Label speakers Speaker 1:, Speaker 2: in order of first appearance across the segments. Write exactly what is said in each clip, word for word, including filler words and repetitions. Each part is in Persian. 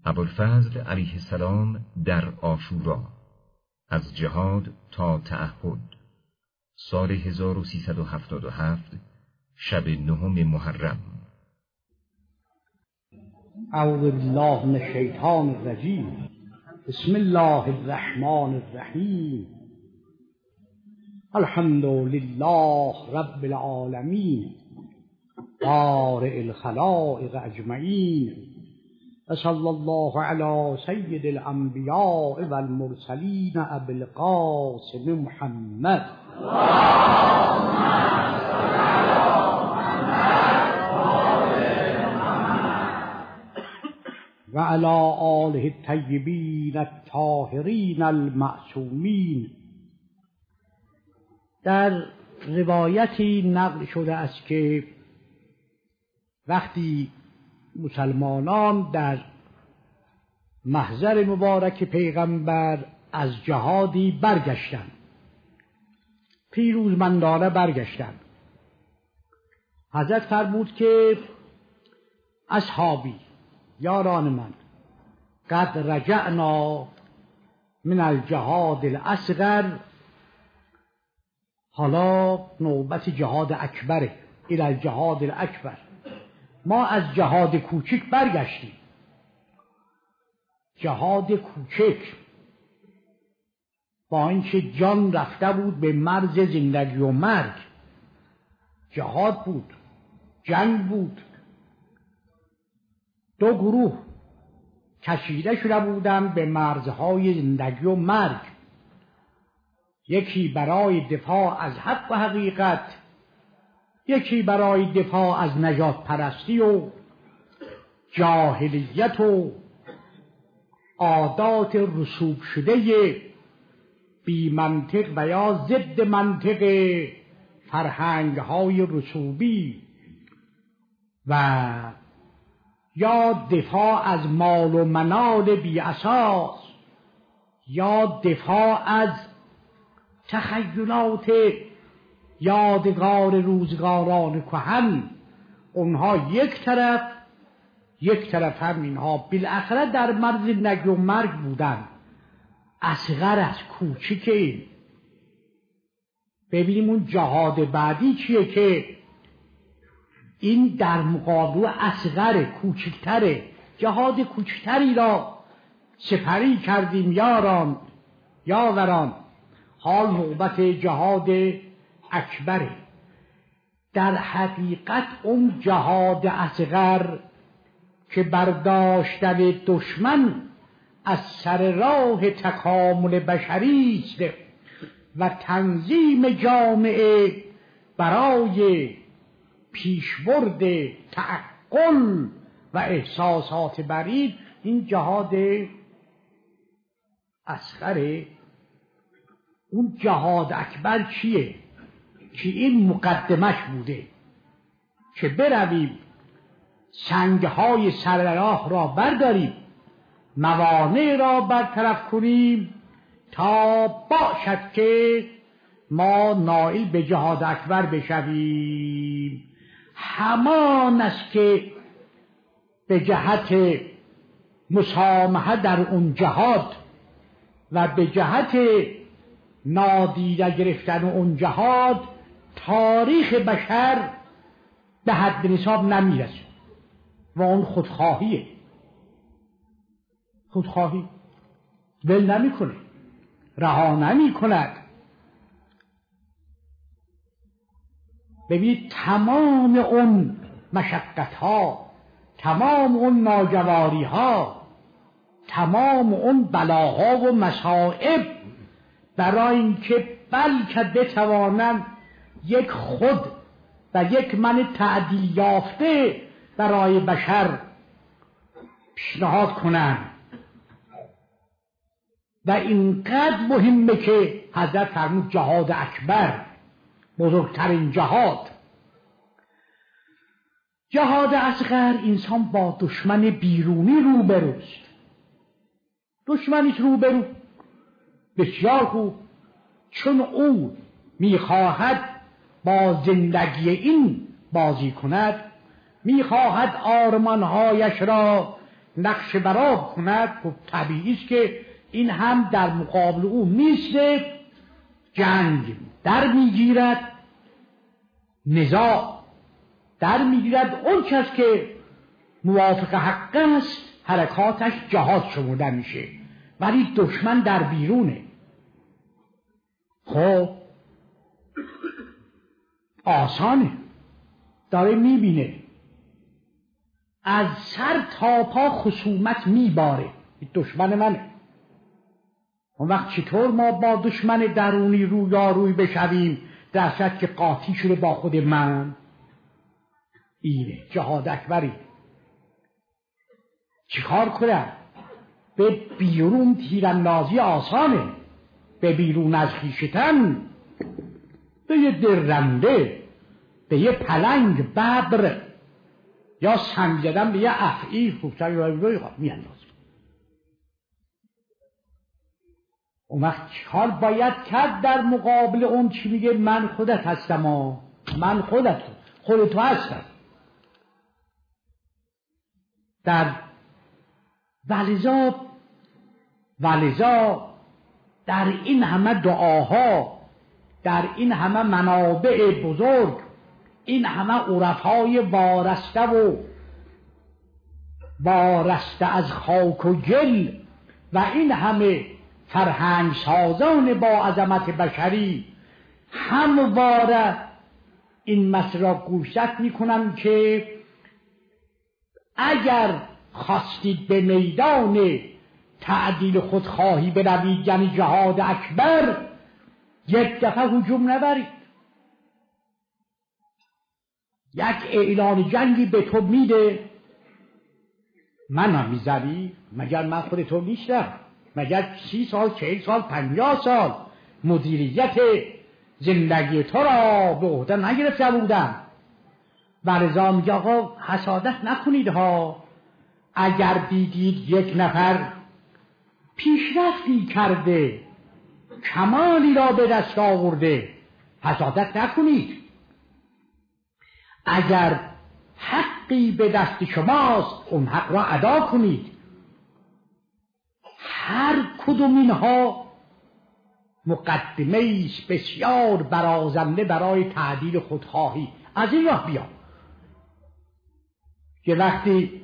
Speaker 1: ابوالفضل علیه السلام در عاشورا، از جهاد تا تعهد، سال هزار و سیصد و هفتاد و هفت، شب نهم محرم.
Speaker 2: اعوذ بالله من الشیطان الرجیم. بسم الله الرحمن الرحیم. الحمد لله رب العالمین بارئ الخلائق اجمعین و صلی الله علی سید الانبیاء والمرسلین ابی القاسم محمد و علی آله الطیبین الطاهرین المعصومین. در روایتی نقل شده است که وقتی مسلمانان در محضر مبارک پیغمبر از جهادی برگشتند، پیروزمندانه برگشتند، حضرت فرمود که اصحابی، یاران من، قد رجعنا من الجهاد الاصغر، حالا نوبت جهاد اکبره، الی الجهاد الاکبر، ما از جهاد کوچک برگشتیم. جهاد کوچک با اینکه جان رفته بود به مرز زندگی و مرگ، جهاد بود، جنگ بود، دو گروه کشیده شده بودند به مرزهای زندگی و مرگ، یکی برای دفاع از حق و حقیقت، یکی برای دفاع از نجات پرستی و جاهلیت و عادات رسوب شده بی منطق و یا ضد منطق فرهنگ های رسوبی، و یا دفاع از مال و منال بی اساس، یا دفاع از تخیلات یادگار روزگاران کهن. اونها یک طرف، یک طرف هم اینها بالاخره در مرز زندگی و مرگ بودن، اصغر از کوچیکه. ببینیم اون جهاد بعدی چیه که این در مقابل اصغر، کوچکتره، جهاد کوچکتری را سپری کردیم یاران، یاوران. حال نوبت جهاد اکبره. در حقیقت اون جهاد اصغر که برداشتن دشمن از سر راه تکامل بشری است و تنظیم جامعه برای پیشبرد تعقل و احساسات برید، این جهاد اصغره. اون جهاد اکبر چیه؟ که این مقدمش بوده که برویم سنگهای سر راه را برداریم، موانع را برطرف کنیم تا باشد که ما نائل به جهاد اکبر بشویم. همان است که به جهت مسامحه در اون جهاد و به جهت نادیده گرفتن اون جهاد تاریخ بشر به حد نصاب نمیرسه و اون خودخواهیه. خودخواهی ول نمی کنه، رها نمی کند. ببینید تمام اون مشقت ها، تمام اون ناجواری ها، تمام اون بلاها و مصائب برای اینکه بلکه بتوانند یک خود و یک من تعدیل یافته برای بشر پیشنهاد کنند. و اینقدر مهمه که حضرت فرمود جهاد اکبر، بزرگترین جهاد. جهاد اصغر انسان با دشمن بیرونی روبروست. دشمنیش روبرو بسیار خوب، چون او میخواهد با زندگی این بازی کند، میخواهد آرمانهایش را نقش براب کند، خب طبیعی است که این هم در مقابل او میسته، جنگ در میگیرد، نزاع در میگیرد. اون کس که موافق حق است حرکاتش جهاد شمرده میشه، ولی دشمن در بیرونه. خب آسانه، داره میبینه از سر تا پا خصومت میباره، دشمن منه. اون وقت چطور ما با دشمن درونی رویاروی بشویم در صورت که قاطی شده با خود من؟ اینه جهاد اکبری. چیکار کنم؟ به بیرون تیراندازی آسانه، به بیرون از خویشتن، به یه درنده، به یه پلنگ ببر یا سنگ زدن به یه افعی خوبتر روی روی میاندازم. اون وقت چیکار باید کرد در مقابل اون؟ چی میگه؟ من خودت هستم ها، من خودت خودتو هستم. در ولذا ولذا در این همه دعاها، در این همه منابع بزرگ، این همه عرفای وارسته و وارسته از خاک و گل و این همه فرهنگ سازان با عظمت بشری همواره این مسئله را گوشزد میکنم که اگر خواستید به میدان تعدیل خودخواهی بروید، یعنی جهاد اکبر، یک دفعه هجوم نبرید. یک اعلان جنگی به تو میده، من هم میزنی؟ مگر من خود تو نیستم؟ مگر سی سال، چهل سال، پنجاه سال مدیریت زندگی تو را به عهده نگرفته بودم؟ ولذا میگه آقا حسادت نکنید ها، اگر دیدید یک نفر پیشرفتی کرده، کمالی را به دست آورده، حسادت نکنید. اگر حقی به دست شماست، اون حق را ادا کنید. هر کدوم اینها مقدمه است بسیار برازنده برای تعدیل خودخواهی. از این راه بیان که وقتی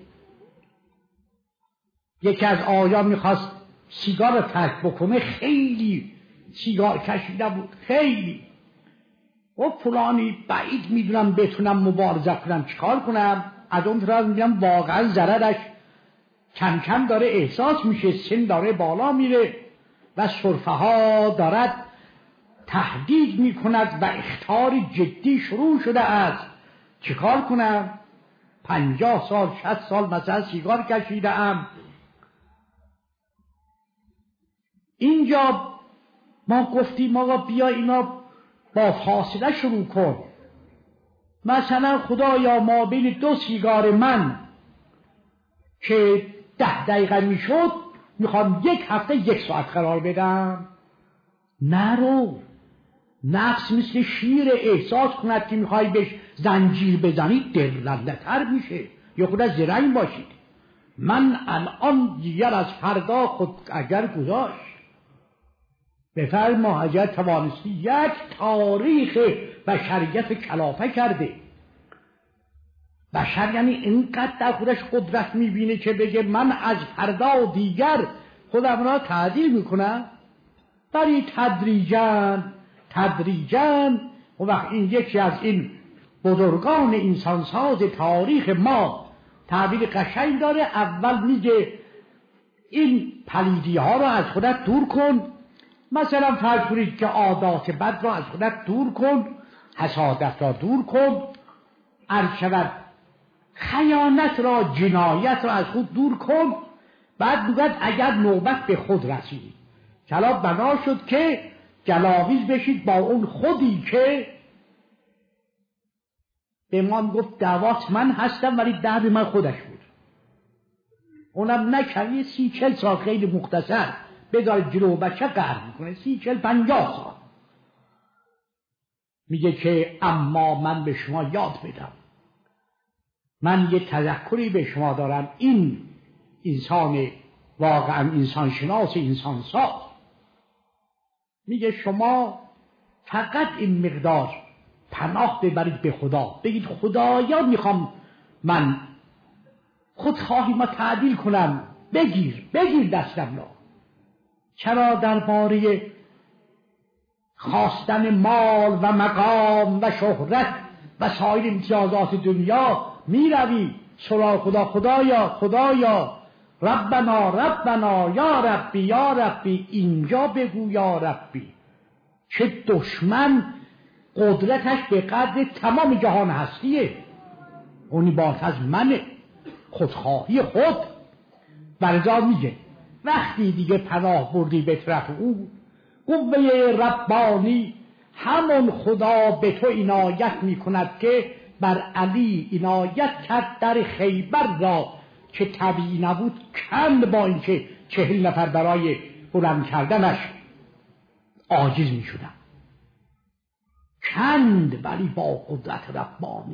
Speaker 2: یکی از آیان میخواست سیگار رو ترک بکنه، خیلی سیگار کشیده بود، خیلی و فلانی بعید میدونم بتونم مبارزه کنم، چیکار کنم؟ از اون طرف میگم واقعا ضررش کم کم داره احساس میشه، سن داره بالا میره و سرفه ها دارد تهدید میکند و اخطار جدی شروع شده است. چیکار کنم؟ پنجاه سال، شصت سال مثلا سیگار کشیدم. اینجا ما گفتیم آقا بیا اینا با فاصله شروع کن. مثلا خدایا ما بین دو سیگار من که ده دقیقه میشد میخوام یک هفته یک ساعت قرار بدم. نرو، نفس مثل شیر احساس کند که میخوای بهش زنجیر بزنید دلنده تر میشه. یا خود از زرنگ باشید. من الان دیگر از فردا خود اگر گذاشت بفرما حضرت توانستی یک تاریخ بشریت کلافه کرده. بشر یعنی اینقدر در خودش قدرت میبینه که بگه من از فردا دیگر خودم را تعدیل میکنم. برای تدریجاً تدریجاً و وقت این یکی از این بزرگان انسانساز تاریخ ما تعبیر قشنگ داره. اول میگه این پلیدی ها را از خودت دور کن. مثلا فرض کنید که عادات بد را از خودت دور کن، حسادت را دور کن، عرض شود خیانت را، جنایت را از خود دور کن. بعد میگوید اگر نوبت به خود رسید کلا بنا شد که جلاویز بشید با اون خودی که به ما گفت دعوات من هستم ولی درد من خودش بود. اونم نکنی سی چل سال خیلی مختصر بذار جلو بچه قهر میکنه، سی چل پنجاه سال. میگه که اما من به شما یاد بدم، من یه تذکری به شما دارم. این انسان واقعا انسان شناس، انسان ساز، میگه شما فقط این مقدار پناه ببرید به خدا، بگید خدایا میخوام من خودخواهی ما تعدیل کنم، بگیر بگیر دستم را. چرا درباره خواستن مال و مقام و شهرت و سایر امتیازات دنیا میروی سراغ خدا؟ خدایا خدایا ربنا ربنا یا ربی یا ربی. اینجا بگو یا ربی. چه دشمن قدرتش به قدر تمام جهان هستیه، اونی باز از منه، خودخواهی خود. برزا میگه وقتی دیگه پناه بردی به طرف او، قوه ربانی همون خدا به تو عنایت میکند که بر علی عنایت کرد در خیبر را که طبیعی نبود کند، با اینکه چهل نفر برای بلند کردنش عاجز میشدن، کند ولی با قدرت ربانی.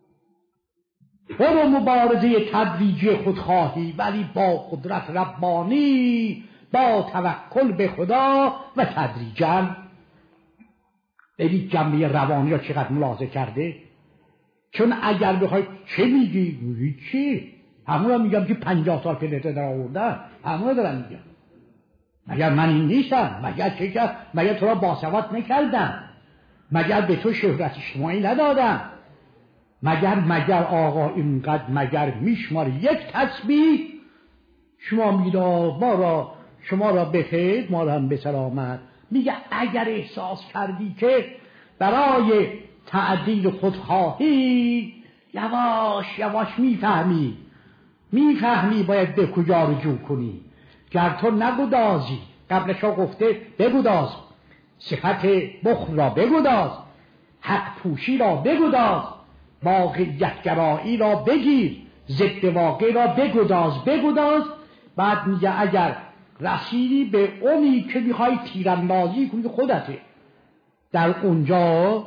Speaker 2: برو مبارزه تدریجی خودخواهی ولی با قدرت ربانی، با توکل به خدا و تدریجاً. ببین جنبه روانی را چقدر ملاحظه کرده. چون اگر بخوای چه میگی؟ میگی چی؟ همون را میگم که پنجاه سال پلته در آوردن، همون را دارم میگم. مگر من این نیستم؟ مگر چه کرد؟ مگر تو را باسواد نکردم؟ مگر به تو شهرت اجتماعی ندادم؟ مگر مگر آقا اینقدر مگر میشمار یک تسبیح شما میگید ما را شما را بخیر ما را هم به سلامت. میگه اگر احساس کردی که برای تعدیل خودخواهی یواش یواش میفهمی میفهمی باید به کجا رجوع کنی. گر تو نگدازی، قبلش ها گفته بگداز، صفت بخل را بگداز، حق پوشی را بگداز، واقعیت گرایی را بگیر، ضد واقع را بگداز بگداز. بعد میگه اگر رسیدی به اونی که میخوای تیراندازی کنی خودته، در اونجا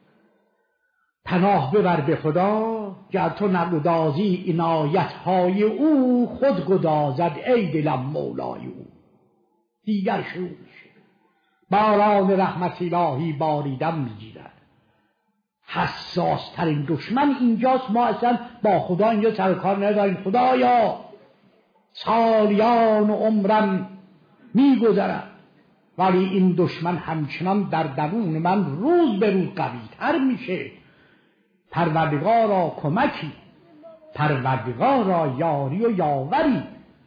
Speaker 2: پناه ببر به خدا. گر تو نگدازی عنایت های او، خود گدازد ای دلم مولای او. دیگر شروع میشه، باران رحمت الهی باریدن میگیرد. حساس ترین دشمن اینجاست. ما اصلا با خدا اینجا سرکار نداریم. خدایا سالیان عمرم میگذرد ولی این دشمن همچنان در درون من روز به روز قوی تر میشه. پروردگارا کمکی، پروردگارا یاری و یاوری.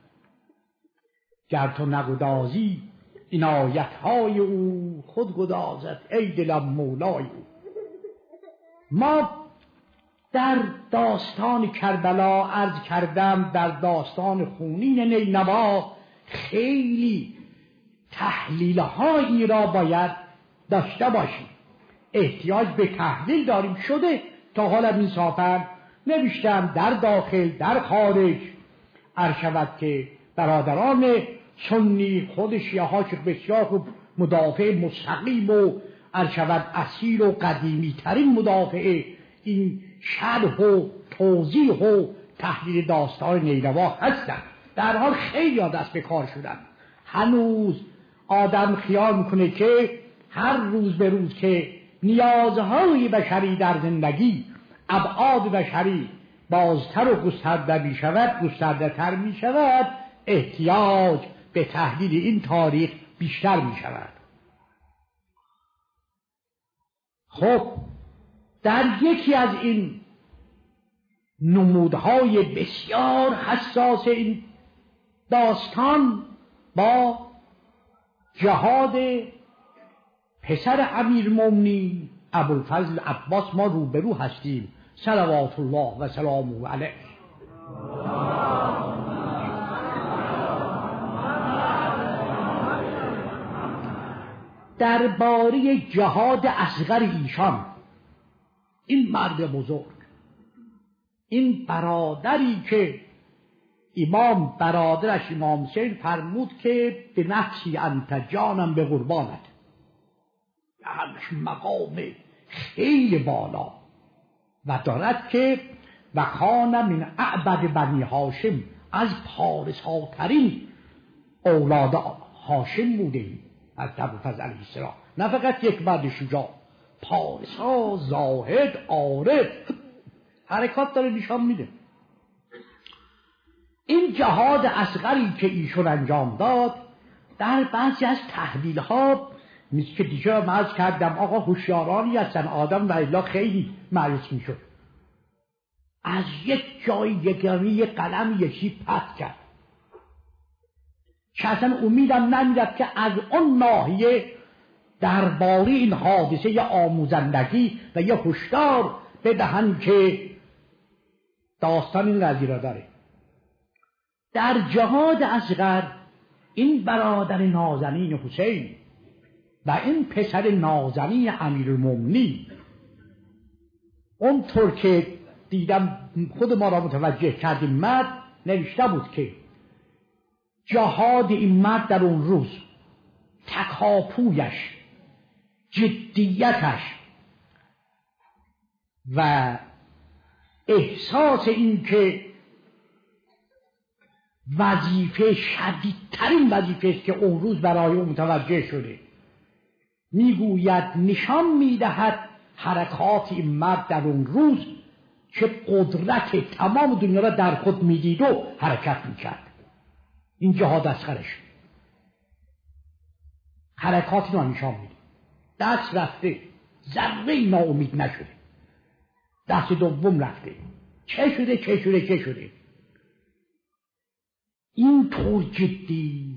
Speaker 2: گر تو نگدازی عنایت‌های او، خود گدازد ای دلم مولای او. ما در داستان کربلا عرض کردم، در داستان خونین نینوا خیلی تحلیل‌هایی را باید داشته باشیم. احتیاج به تحلیل داریم. شده تا حالا انصافاً نوشتم در داخل در خارج عرض شود که برادران سنی خود شیعه ها که بسیار خوب مدافع مستقیم و عرض شود اصیل و قدیمی ترین مدافع این شرح و توضیح و تحلیل داستان نینوا هستند. در حال خیلی دست به کار شدن. هنوز آدم خیال میکنه که هر روز به روز که نیازهای بشری در زندگی، ابعاد بشری بازتر و گسترده می شود، گسترده تر می شود، احتیاج به تحلیل این تاریخ بیشتر می شود. خب در یکی از این نمودهای بسیار حساس این داستان با جهاد پسر امیرالمومنین ابوالفضل عباس ما روبرو هستیم صلوات الله و سلامه علیه. درباره جهاد اصغر ایشان، این مرد بزرگ، این برادری که امام برادرش امام حسین فرمود که به نفسی انت جانم به قربانت، همش مقام خیلی بالا و دارد که و کان من اعبد بنی هاشم از پارساترین اولاد هاشم بودیم از ابوالفضل علیه السلام، نه فقط یک مرد شجاع، پارسا، زاهد، عارف، حرکات داره نشان میده. این جهاد اصغری که ایشون انجام داد در بعضی از تحلیل ها مثل که دیگه من عرض کردم آقا هوشیارانی هستن، آدم و الا خیلی مایوس میشد، از یک جای یگانی یک قلم یکی پس کرد که اصلا امیدم نمیرد که از اون ناحیه درباره این حادثه یه آموزندگی و یه هشدار بدهن که داستان این قضیه را داره. در جهاد اصغر این برادر نازنین حسین و این پسر نازنین امیرالمومنین اونطور که دیدم خود ما را متوجه کردیم مرد نوشته بود که جهاد این مرد در اون روز، تکاپویش، جدیتش و احساس این که وظیفه شدیدترین وظیفه است که اون روز برای اون متوجه شده، میگوید نشان میدهد حرکات این مرد در اون روز که قدرت تمام دنیا را در خود میدید و حرکت میکرد. این جهاد اصغرش حرکاتی را نشان میده، دست رفته، ذره ناامید نشده، دست دوم رفته، چه شده چه شده چه شده این طور جدی.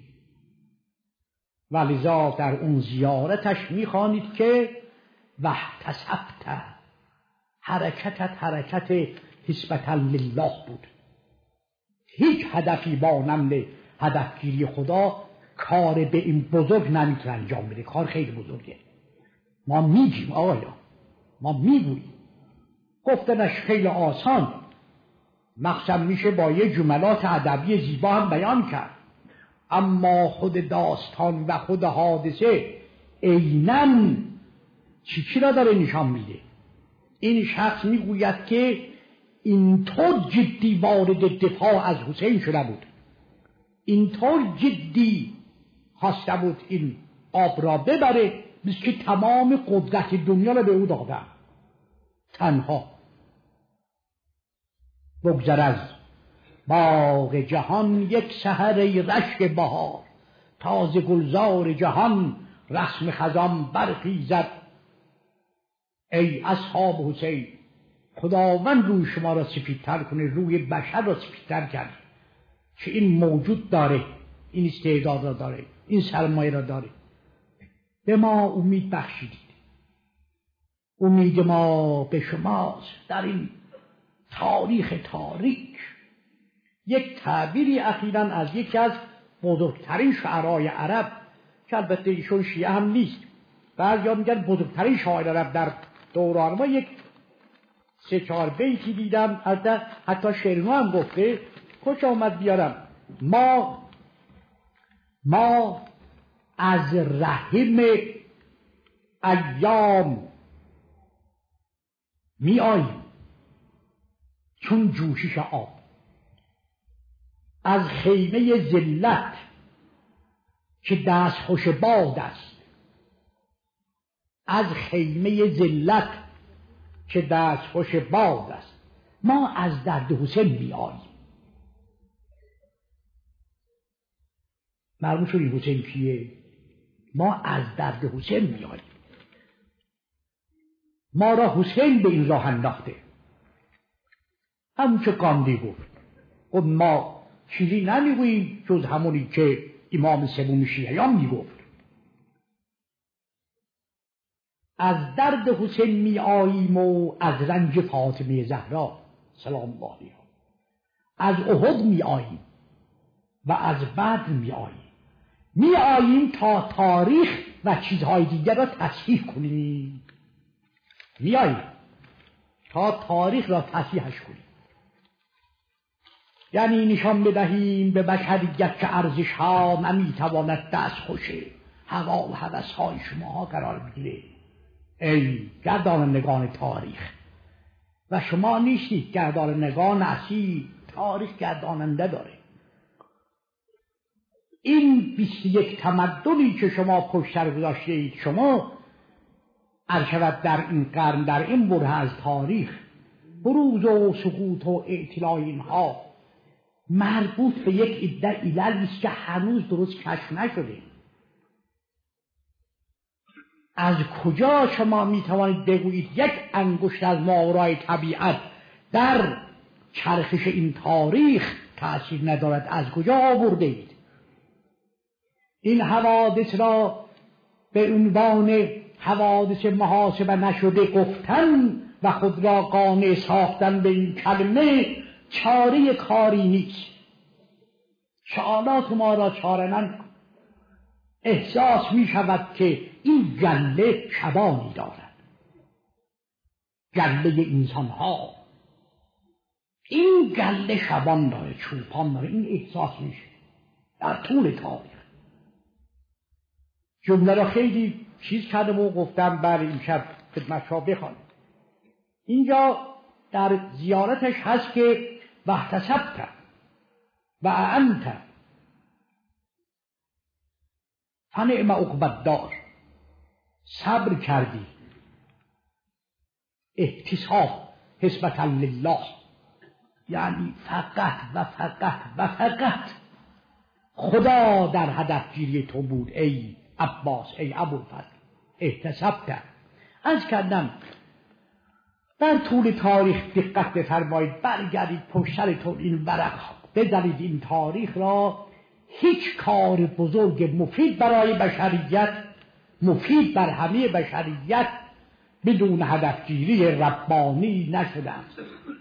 Speaker 2: ولذا در اون زیارتش میخوانید که واحتسبت، حرکتت حرکت حسبة لله بود، هیچ هدفی مانند هدفگیری خدا کار به این بزرگ نمیتونه انجام بده، کار خیلی بزرگه. ما میگیم آیا ما میگوییم، گفتنش خیلی آسان، مقصد میشه با یه جملات ادبی زیبا هم بیان کرد، اما خود داستان و خود حادثه عیناً چی چی را داره نشان میده. این شخص میگوید که اینطور جدی وارد دفاع از حسین شده بود، اینطور جدی خواسته بود این آب را ببره، مثل که تمام قدرت دنیا را به او داده. تنها بگذر از باغ جهان یک سحر رشک بهار، تازه گلزار جهان رسم خزان برخیزد. ای اصحاب حسین، خداوند روی شما را سفیدتر کنه، روی بشر را سفیدتر کرد که این موجود داره، این استعداد را داره، این سرمایه را داره. به ما امید بخشیدید، امید ما به شماست در این تاریخ تاریک. یک تعبیری اخیراً از یکی از بزرگترین شعرای عرب که البته ایشون شیعه هم نیست، بعضیا میگن بزرگترین شاعر عرب در دوران ما، یک سه چهار بیتی دیدم حتی شعرها هم گفته، کجا آمد بیارم. ما ما از رحم ایام می آییم چون جوشش آب، از خیمه ذلت که دست خوش باد است، از خیمه ذلت که دست خوش باد است. ما از درد حسین می آییم. معلوم شد این حسین کیه؟ ما از درد حسین می آییم. ما را حسین به این راه انداخته. همون که گاندی گفت، خب ما چیزی نمیگوییم جز همونی که امام سوم شیعیان میگفت. از درد حسین می آییم و از رنج فاطمه زهرا سلام الله علیها، از احد می آییم و از بدر می آییم. می آییم تا تاریخ و چیزهای دیگر را تصحیح کنیم، می آییم تا تاریخ را تصحیحش کنیم، یعنی نشان بدهیم به بشریت که ارزش ها نمیتواند دست خوشه هوا و هوس های شما ها قرار بگیره. ای گردانندگان تاریخ، و شما نیستید گردانندگان اصیل، تاریخ گرداننده داره. این بیست و یک تمدنی که شما پشتر گذاشته اید شما ارشود در این قرن، در این بره از تاریخ، بروز و سقوط و اعتلاع اینها مربوط به یک عده علل است که هنوز درست کشف نشده. از کجا شما می توانید بگویید یک انگشت از ماورای طبیعت در چرخش این تاریخ تأثیر ندارد؟ از کجا آورده اید؟ این حوادث را به عنوان حوادث محاسبه نشده گفتن و خود را قانع ساختن به این کلمه چاره کاری نیست. سوالات ما را چاره نکن. احساس می شود که این گله شبانی دارد، گله انسان ها، این گله شبان داره، چوپان داره. این احساس میشه در طول تاریخ. جمله را خیلی چیز کردم و گفتم برای این شب خدمت شما بخوانم. اینجا در زیارتش هست که واحتسبت و اعنت فنعم عقبی الدار، صبر کردی، احتساب، حسبة لله، یعنی فقط و فقط و فقط خدا در هدف گیری تو بود ای عباس، ای ابوالفضل. احتسبت. از کردم در طول تاریخ دقت بفرمایید، برگردید پشترتون این ورق بدارید این تاریخ را. هیچ کار بزرگ مفید برای بشریت، مفید بر همه بشریت بدون هدفگیری ربانی نشده است.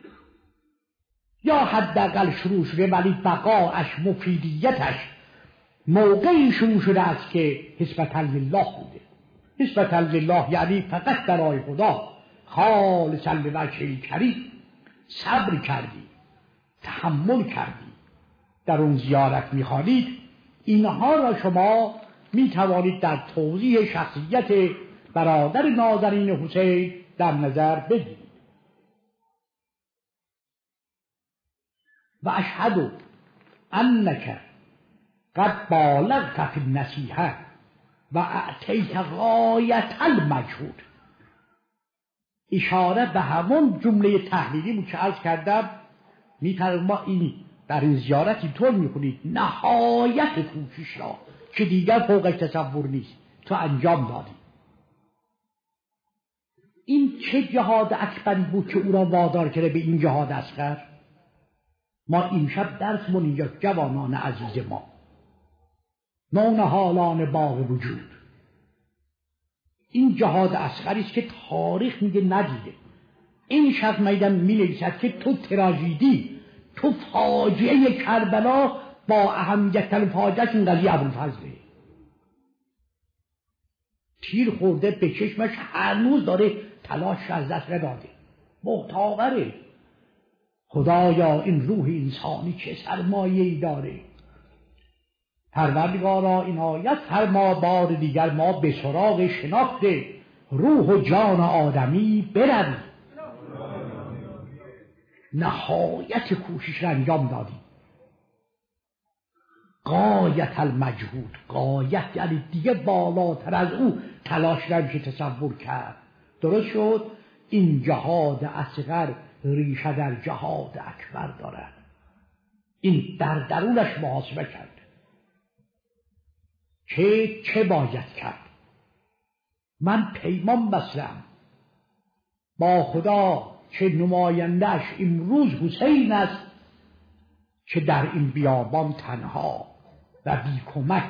Speaker 2: یا حداقل شروع شده ولی بقاش، مفیدیتش موقعی شروع شده است که حسبة لله بوده. حسبة لله یعنی فقط برای خدا، خالصا لوجهه کریم. صبر کردی، تحمل کردی. در اون زیارت می‌خوانید اینها را شما می‌توانید در توضیح شخصیت برادر نازنین حسین در نظر بگیرید. و اشهد انک قد بالغت فی النصیحه و اعطیت غایت المجهود. اشاره به همون جمله تحلیلی بود که عرض کردم. می‌فرماید ما این در این زیارت اینطور می‌خونید نهایت کوشش را که دیگر فوقش تصور نیست تو انجام دادی. این چه جهاد اکبری بود که او را وادار کرده به این جهاد اصغر؟ ما این شب درسمون اینجا جوانان عزیز ما، نونهالان باغ وجود، این جهاد اصغری است که تاریخ میگه ندیده. این شب میدم مینویسد که تو تراژدی، تو فاجعه کربلا با اهمیت الفاجعه این قضیه ابوالفضله. تیر خورده به چشمش، هنوز داره تلاش از دست نداده، محتاقره. خدایا این روح انسانی چه سرمایه‌ای داره. پروردگارا عنایت فرما بار دیگر ما به سراغ شناخت روح و جان آدمی برویم. نهایت کوشش را انجام دادیم، غایت المجهود. غایت یعنی دیگه بالاتر از او تلاش نمیشه تصور کرد. درست شد؟ این جهاد اصغر ریشه در جهاد اکبر دارد. این در درونش محاسبه کرد چه چه باید کرد. من پیمان بستم با خدا که نمایندهش امروز حسین است، که در این بیابان تنها و بی کمک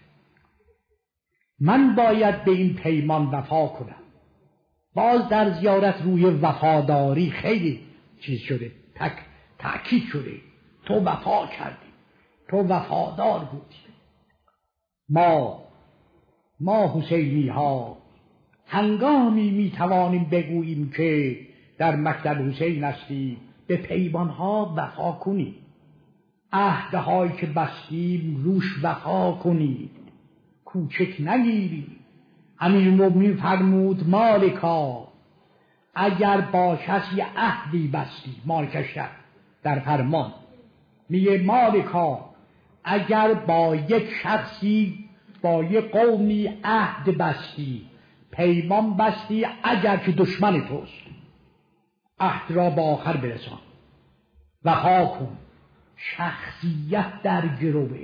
Speaker 2: من باید به این پیمان وفا کنم. باز در زیارت روی وفاداری خیلی چیز شده، تک تأکید شده. تو وفا کردی، تو وفادار بودی. ما ما حسینی ها هنگامی می توانیم بگوییم که در مکتب حسین هستیم، به پیمان ها وفا کنیم، عهدهایی که بستیم روش وفا کنید، کوچک نگیرید. امیرالمومنین فرمود مالکا اگر با کسی عهدی بستی، مالکش در فرمان میگه مالکا اگر با یک شخصی با یک قومی عهد بستی، پیمان بستی، اگر که دشمن توست، عهد را با آخر برسان، وفا کن. شخصیت در گروه.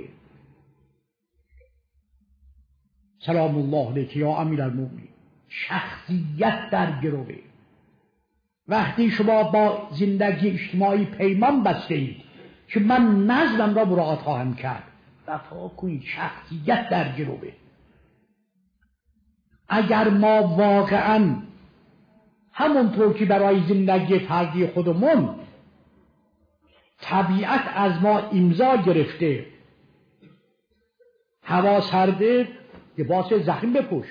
Speaker 2: سلام الله علیک یا امیرالمومنین. شخصیت در گروه. وقتی شما با زندگی اجتماعی پیمان بسته اید که من نظمم را مراعات خواهم کرد، وفا کنید. شخصیت در گروه. اگر ما واقعا همونطور که برای زندگی فردی خودمون طبیعت از ما امضا گرفته، هوا سرده لباس زخیم بپوش،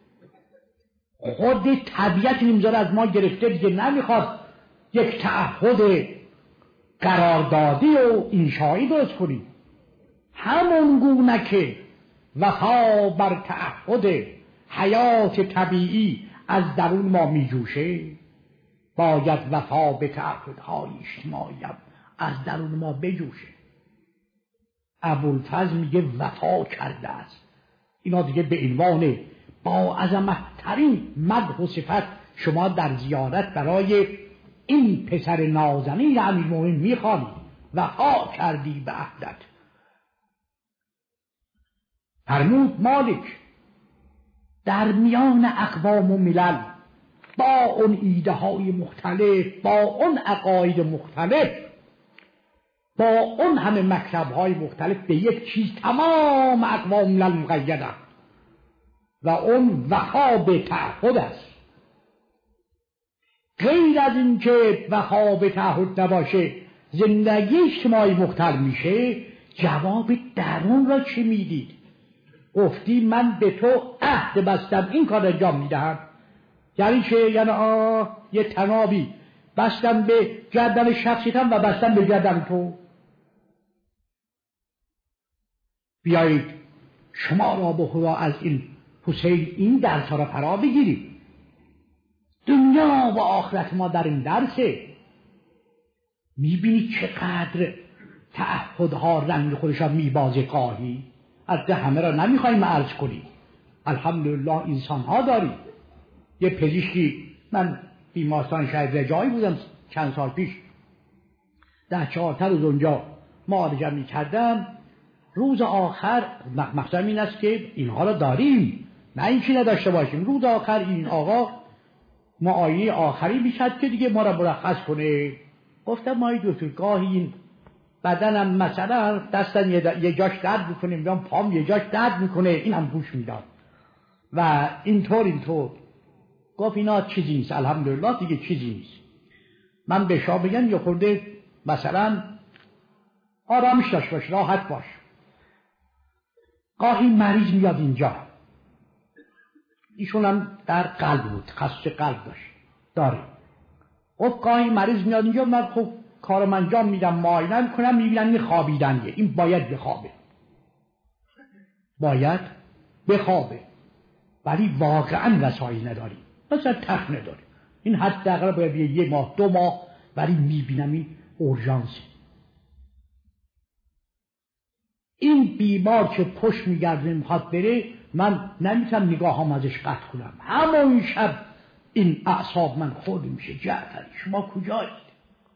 Speaker 2: خود طبیعت امضا از ما گرفته، دیگه نمیخواد یک تعهد قراردادی و انشایی درست کنیم. همون گونه که وفا بر تعهد حیات طبیعی از درون ما میجوشه، باید وفا به تعهدهای اجتماعی از درون ما بجوشه. ابوالفضل میگه وفا کرده است. اینا دیگه به عنوان با عظمت ترین مدح و صفت شما در زیارت برای این پسر نازنین امیرالمومنین میخوانید. وفا کردی به عهدت. فرمود مالک در میان اقوام و ملل با اون ایده های مختلف، با اون عقاید مختلف، با اون همه مکتب های مختلف، به یک چیز تمام اقوام ملل مقیدن و اون وفا به تعهد است. غیر از این که وفا به تعهد نباشه زندگی اجتماعی مختل میشه. جواب درون را چی میدید؟ گفتی من به تو عهد بستم این کار انجام میدهم. یعنی چه؟ یعنی آه یه تنابی بستم به گردن شخصیتم و بستم به گردن تو. بیایید شما را به خدا از این حسین این درس را فرا بگیرید. دنیا و آخرت ما در این درسه. میبینید چقدر تعهدها رنگ خودش را میبازه. قاهی از همه را نمیخوایم عرض کنیم. الحمدلله انسان ها داریم. یه پزشکی، من بیمارستان شهید رجایی بودم چند سال پیش، ده چهارتر روز اونجا معالجه میکردم. روز آخر مقصدم این است که اینها را داریم، نه اینکه نداشته باشیم. روز آخر این آقا معاینه آخری میشد که دیگه ما را مرخص کنه. گفتم ما دکتر گاهی این بدنم مثلا دستم یه جاش درد میکنه، میگم پام یه جاش درد میکنه، این هم گوش میداد و اینطور اینطور. گفت اینا چیزی نیست، الحمدلله دیگه چیزی نیست. من به شما بگم یه خورده مثلا آرامش داشت باش، راحت باش. گاهی مریض میاد اینجا، ایشون هم در قلب بود، خصوص قلب داشت داره. خب گاهی مریض میاد اینجا، من خب کارم انجام میدم، معاینه میکنم، میبینم این خوابیدنیه، این باید بخوابه، باید بخوابه، ولی واقعا وسایل نداریم، مثلا تخت نداره. این حداقل باید یه ماه دو ماه، ولی میبینم این اورژانسه. این بیمار که پشت میگرده میخواد بره، من نمیتونم نگاهم ازش قطع کنم. همون شب این اعصاب من خورد میشه. جعفری شما کجایید؟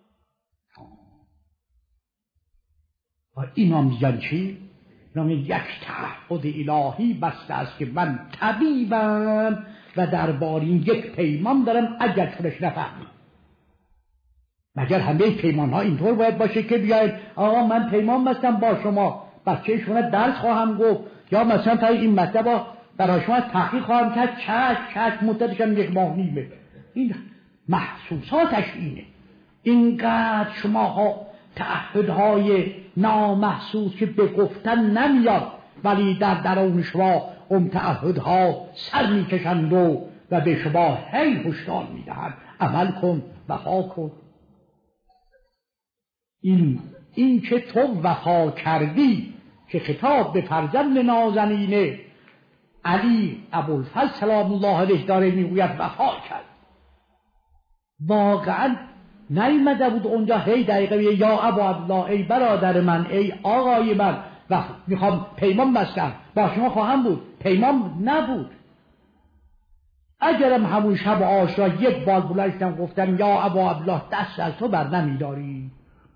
Speaker 2: و اینا میگن چی؟ اینا یک تعهد الهی بسته است که من طبیبم و درباره این یک پیمان دارم. اگر خودش نفهمی، مگر همه پیمان ها اینطور باید باشه که بیاید آقا من پیمان بستم با شما، بچه شما درس خواهم گفت، یا مثلا تا این مطلب برای شما تحقیق خواهم کرد، چشم چشم مدتش هم یک ماه نیمه. این محسوساتش اینه. اینقدر شما ها تعهدهای نامحسوس که به گفتن نمیاد، ولی در درون شما اون تعهدها سر میکشند و و به شما هی هشدار میدهند عمل کن، وفا کن. این این که تو وفا کردی، که خطاب به فرزند نازنین علی ابوالفضل سلام الله علیه داره میگوید وفا کرد. واقعا نیامده بود اونجا هی دقیقه یا ابا عبدالله، ای برادر من، ای آقای من، و میخوام پیمان بستم با شما خواهم بود، پیمان نبود. اگرم همون شب عاشورا یک بار بلندم گفتم یا ابا عبدالله دست از تو بر نمیداری،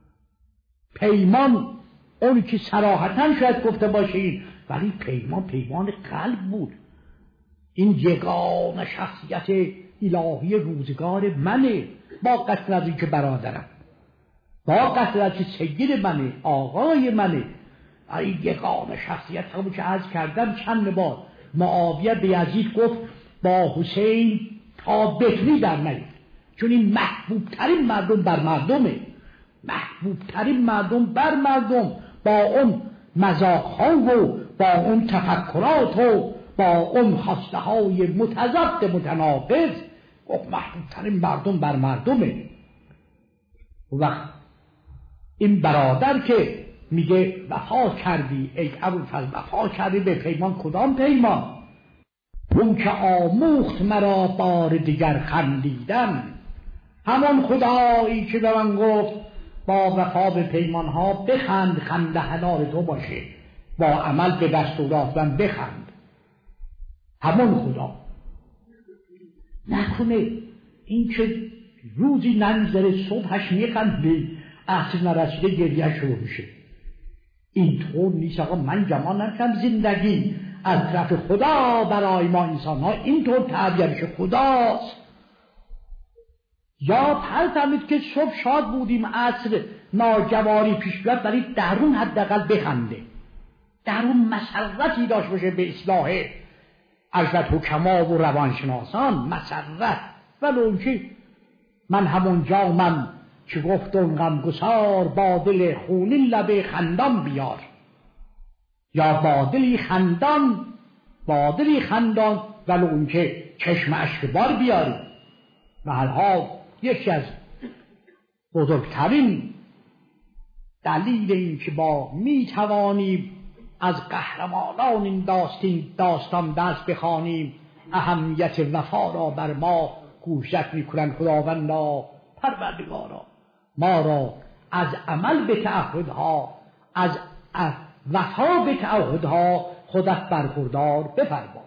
Speaker 2: پیمان اونی که صراحتاً شاید گفته باشین، ولی پیمان پیمان قلب بود. این یگانه شخصیت الهی روزگار منه، با قصد از این که برادرم، با قصد از که سید منه، آقای منه. این یگانه شخصیت همون که عرض کردم چند بار معاویه به یزید گفت با حسین تا بتری در نید، چون این محبوب ترین مردم بر مردمه، محبوب ترین مردم بر مردم، با اون مذاق‌ها و با اون تفکرات و با اون خواسته های متضاد متناقض، گفت محبوب ترین مردم بر مردمه. و این برادر که میگه وفا کردی ای ابوالفضل، وفا کردی به پیمان، کدام پیمان؟ اون که آموخت مرا بار دیگر خندیدن، همان خدایی که به من گفت با وفا به پیمان ها بخند، خنده حلال تو باشه، با عمل به دستورات من بخند. همون خدا نکنه این که روزی ننظره صبحش میخنده عصر نرسیده گریه شروع میشه. اینطور نیست آقا، من گمان نکنم زندگی از طرف خدا برای ما انسان ها اینطور تعبیه میشه خداست. یا فرض که صبح شاد بودیم عصر ناجواری پیش بیاد، ولی درون حداقل بخنده، درون مسرتی داشت باشه به اصلاح عزت حکما و روانشناسان، مسرت. ولو که من همون جامم که گفت اون غمگسار با دل خونین لب خندان بیار، یا با دلی خندان با دلی خندان ولو اون که چشم اشک بار بیاری. محلها یکی از بزرگترین دلیل این که با می توانیم از قهرمانان این داستان داستان درس بخوانیم، اهمیت وفا را بر ما گوشزد میکنن. خداوندا پروردگارا ما را از عمل به تعهدها، از وفا به تعهدها خودت برخوردار بفرما.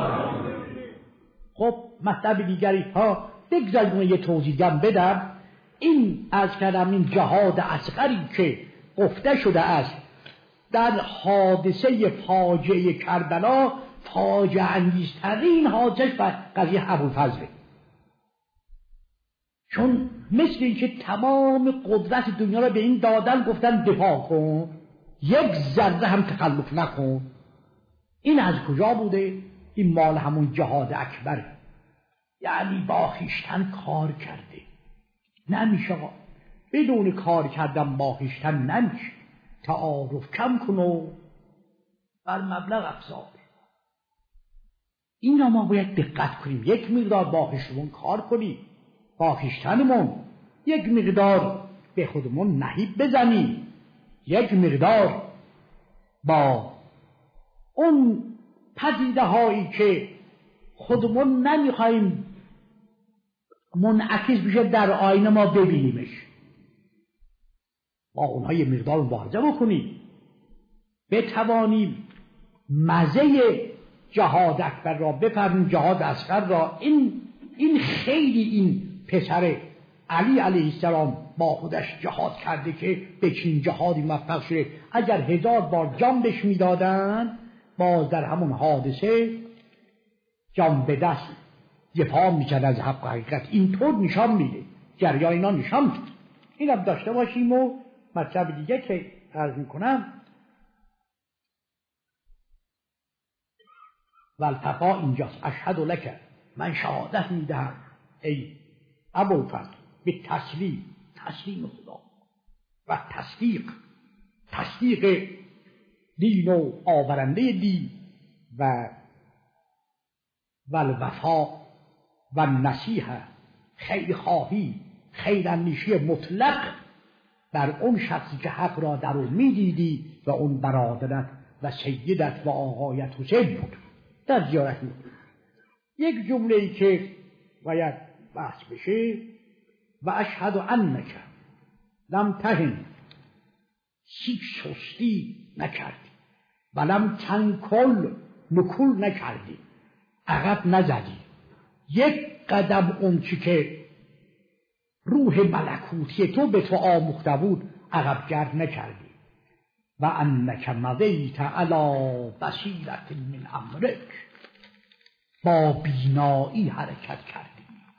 Speaker 2: خب مطلب دیگری ها بگذاریم یه توضیحم بدم. این از کردم این جهاد اصغری که گفته شده است در حادثه فاجعه کربلا، فاجعه انگیزترین حادثه و قضیه ابوالفضل، چون مثل این که تمام قدرت دنیا را به این دادن گفتن دفاع کن، یک ذره هم تخلف نکن. این از کجا بوده؟ این مال همون جهاد اکبر، یعنی با خویشتن کار کرده. نمیشه آقا، بدون کار کردن با خویشتن نمیشه. تعارف کم کن و بر مبلغ افزار. این را ما باید دقت کنیم، یک مقدار با خویشتن کار کنیم، با خویشتنمون یک مقدار به خودمون نهیب بزنیم، یک مقدار با اون پدیده هایی که خودمون نمیخوایم منعکس بشه در آینه ما ببینیمش، با اونها یه مقدار مبارزه بکنیم، بتوانیم مزه جهاد اکبر را بفهمیم، جهاد اصغر را. این این خیلی این پسر علی علیه السلام با خودش جهاد کرده که به چین جهادی موفق شده. اگر هزار بار جان بهش میدادن باز در همون حادثه جان به دست دفاع میکرد از حق و حقیقت. اینطور نشان میده، جریان اینا نشان میده. این هم داشته باشیم. و مطلب دیگه که عرض میکنم والتقا اینجاست. اشهد لک، من شهادت میدهم ای ابوالفضل به تسلیم، تسلیم خدا و تصدیق، تصدیق دین و آورنده دین و والوفا و نصیحه، خیر خواهی، خیر اندیشی مطلق بر اون شخصی که حق را در اون میدیدی و اون برادرت و سیدت و آقایت حسین بود در زیارت بود. یک جمله‌ای که باید بحث بشه، و اشهد انک لم تهن، هیچ سستی نکردی. ولم تنکل، نکول نکردی، عقب نزدی، یک قدم اون چی که روح ملکوتی تو به تو آموخته بود عقب گرد نکردی. و انک مضیت علی بصیرة من امرک، با بینایی حرکت کردی.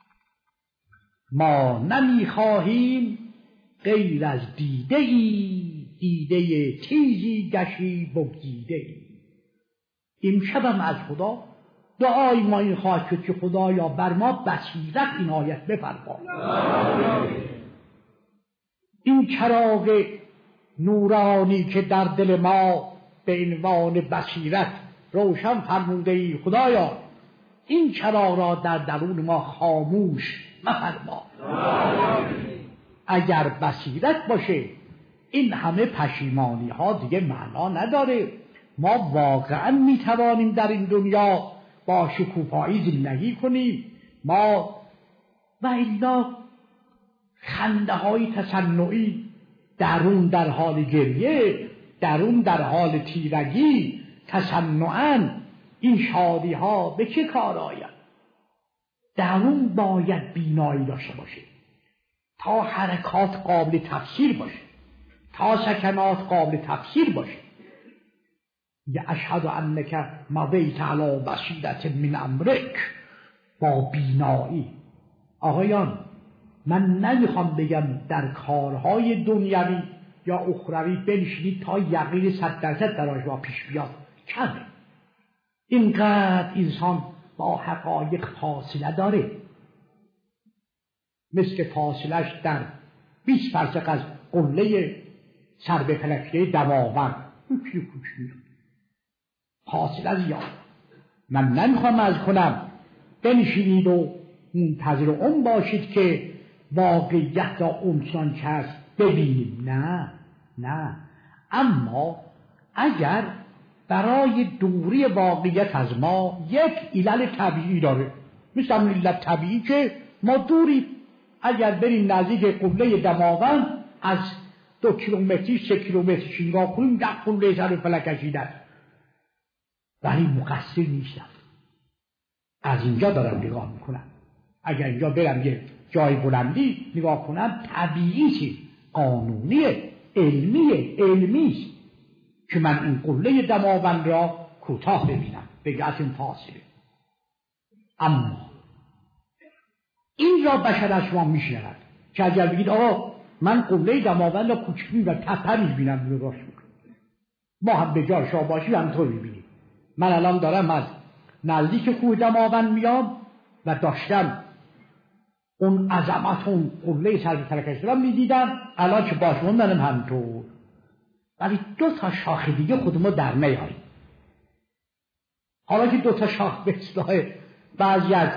Speaker 2: ما نمیخواهیم غیر از دیده ای، دیده تیزی گشی بگزیده ای. امشبم از خدا دعای ما این خواهد شد که خدایا بر ما بصیرت عنایت بفرما. این چراغ نورانی که در دل ما به عنوان بصیرت روشن فرموده ای، خدایا این چراغ را در درون ما خاموش مفرما. اگر بصیرت باشه این همه پشیمانی ها دیگه معنا نداره. ما واقعا میتوانیم در این دنیا با شکوفایی زندگی کنیم. ما و الا خنده های تصنعی، درون در حال گریه، درون در حال تیرگی، تصنعاً این شادی ها به چه کار آید؟ درون باید بینایی داشته باشه تا حرکات قابل تفسیر باشه، تا سکنات قابل تفسیر باشه. یا اشهد انک مضیت علی بصیرة من امرک، با بینایی. آقایان من نمیخوام بگم در کارهای دنیوی یا اخروی بنشینید تا یقین صد درصد در شما پیش بیاد، کمه. اینقدر انسان با حقایق فاصله داره، مثل فاصلش در بیست فرسخ از قله سر به فلکه دماوند کوچی کوچی فاصله زیاد. من نمیخوام از کنم بنشینید و منتظر اون باشید که واقعیت را اونچنان که هست ببینیم. نه نه، اما اگر برای دوری واقعیت از ما یک علل طبیعی داره، مثل همون علت طبیعی که ما دوری، اگر بریم نزدیک قله دماوند از دو کیلومتری سه کیلومتر نگاه کنیم در قله سر فلک کشیدن، ولی مقصر نیستم. از اینجا دارم نگاه میکنم. اگر اینجا برم یه جای بلندی نگاه کنم، طبیعی، قانونیه، علمیه، علمیست که من این قله دماوند را کوتاه ببینم، بگه از این فاصله. اما این را بشر از شما میشنود که اگر بگید آقا من قله دماوند را کوچکی و تپه میبینم، نگاش میکنم، ما هم به جای شما باشیم همطور میبینیم. من الان دارم از نزدیک کوه دماوند میام و داشتم اون عظمت اون قله سر به فلک را میدیدم، الان که باش موندنم همطور، ولی دو تا شاخ دیگه خود ما در نیاییم. حالا که دو تا شاخ به اصطلاح بعضی از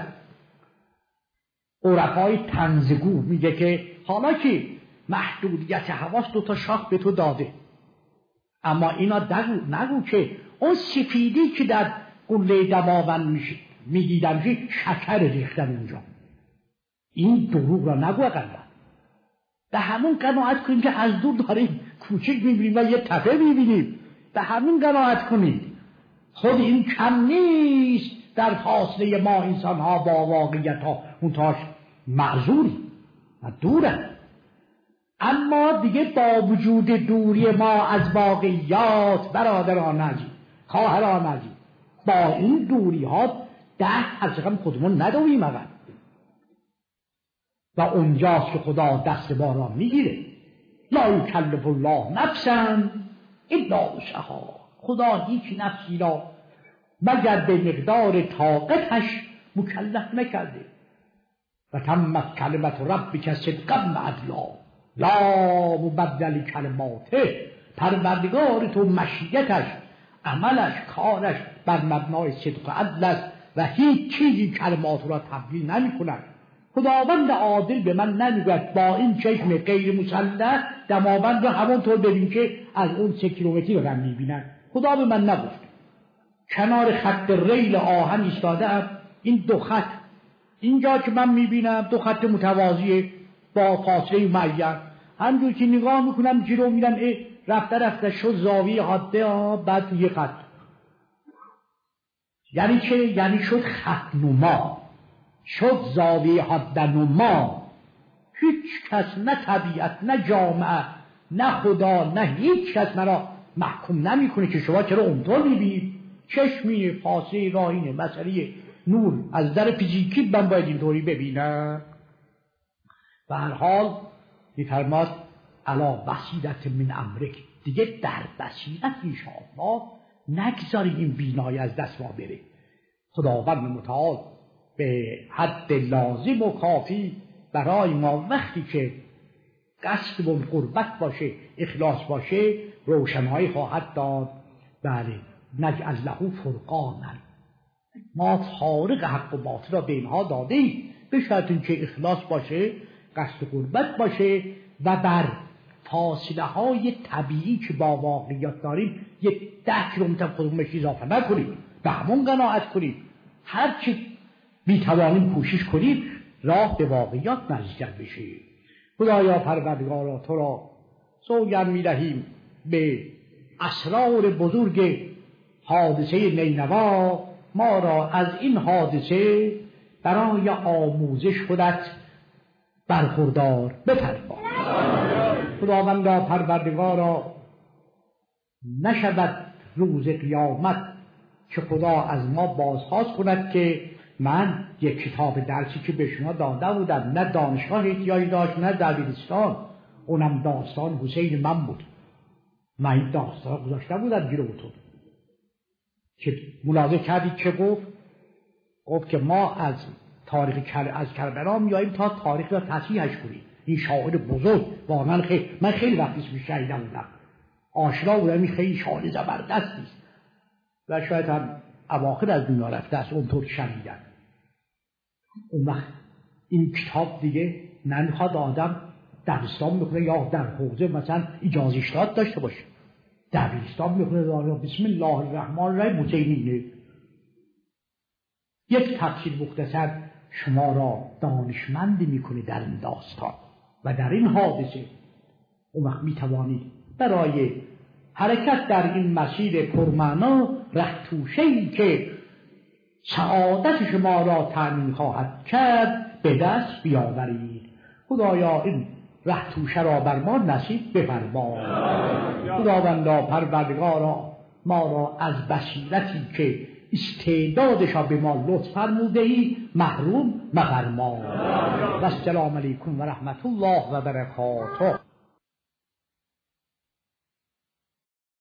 Speaker 2: عرفای طنزگو میگه که حالا که محدودیت حواس دو تا شاخ به تو داده، اما اینا دگو نگو که اون سفیدی که در قله دماوند میشه میدیدم که شکر ریختن اونجا، این دروغ را نگو. اقلا به همون قناعت کنیم که از دور داریم کوچک میبینیم و یه تپه میبینیم، به همون قناعت کنیم. خود این کم نیست در فاصله ما انسان ها با واقعیت ها منتاش معذوری و دوره. اما دیگه با وجود دوری ما از واقعیات، برادران عزیز، خواهران عزیز، با این دوری ها ده از رقم خودمون نداریم اول، و اونجاست که خدا دست ما را میگیره. لا یکلف الله نفسا الا وسعها، خدا هیچ نفسی را مگر به مقدار طاقتش مکلف نکرده. و تمت کلمت ربک صدقا و عدلا لا مبدل کلماته، پروردگار تو مشیتش، عملش، کارش بر مبنای صدق و عدل است و هیچ چیزی کلمات را تبدیل نمی کند. خداوند عادل به من نمیگوید با این چشم غیر مسلح دماوند را همونطور ببین که از اون سه کیلومتری رو هم میبینن. خدا به من نگفت. کنار خط ریل آهن ایستاده‌ام، این دو خط اینجا که من میبینم دو خط متوازیه با فاصله معین، همجور که نگاه میکنم جلو میرم رفته رفته شد زاویه حاده ها، بعد یه خط. یعنی چه؟ یعنی شد خط نما، شد زاویه حاده نما. هیچ کس، نه طبیعت، نه جامعه، نه خدا، نه هیچ کس مرا محکوم نمی کنه که شما چرا اونطور میبینید. چشمی فاصله راهینه، مسئله نور از در فیزیکی من باید اینطوری ببینم. به هر حال میفرماد علا بصیرت من امرک، دیگه در بصیرت انشاءالله نگذاریم این بینایی از دست ما بره. خداوند متعال به حد لازم و کافی برای ما وقتی که قصد و قربت باشه، اخلاص باشه، روشنایی خواهد داد. بله، نجعل له فرقانا، ما فارق حق و باطل را به اینها داده ایم، به شرط اینکه اخلاص باشه، قصد و قربت باشه و بر فاصله های طبیعی که با واقعیت داریم یک ده کیلومتر خودمونش اضافه نکنیم، به همون قناعت کنیم. هرچی میتوانیم کوشش کنیم راه به واقعیت نزدیک بشه. خدایا پروردگارا تو را سوگند می‌دهیم به اسرار بزرگ حادثه نینوا، ما را از این حادثه برای آموزش خودت برخوردار بفرما. خداوندا پروردگارا نشود روز قیامت که خدا از ما بازخواست کند که من یک کتاب درسی که به شما داده بودم نه دانشگاه احتیاجی داشت نه دبیرستان، اونم داستان حسین من بود، من این داستان گذاشته بودم جلوتون که ملاحظه کردید چه گفت؟ گفت که ما از تاریخ کر... از کربلا میاییم تا تاریخ را تصحیحش کنیم. این شاعر بزرگ واقعا خیلی، من خیلی وقتی اسمش شنیده بودم، آشنا بودم، این خیلی شاعر زبردستی است و شاید هم اواخر از دنیا رفته است اونطور شنیدن. اون وقت این کتاب دیگه نمیخواد آدم دبیرستان میخونه یا در حوزه مثلا اجازه اشتهاد داشته باشه، دبیرستان میخونه بسم الله الرحمن الرحیم متینینه. یک تفسیر مختصر شما را دانشمندی میکنه در این داستان و در این حادثه. اون وقت میتوانید برای حرکت در این مسیر پرمعنا رهتوشه‌ای که سعادت شما را تأمین خواهد کرد به دست بیاورید. خدایا این رهتوشه را بر ما نصیب بفرما. خداوندا پروردگارا ما را از بصیرتی که استعدادش را به ما لطف فرموده ای محروم مفرما. و السلام علیکم و رحمت الله و برکاته.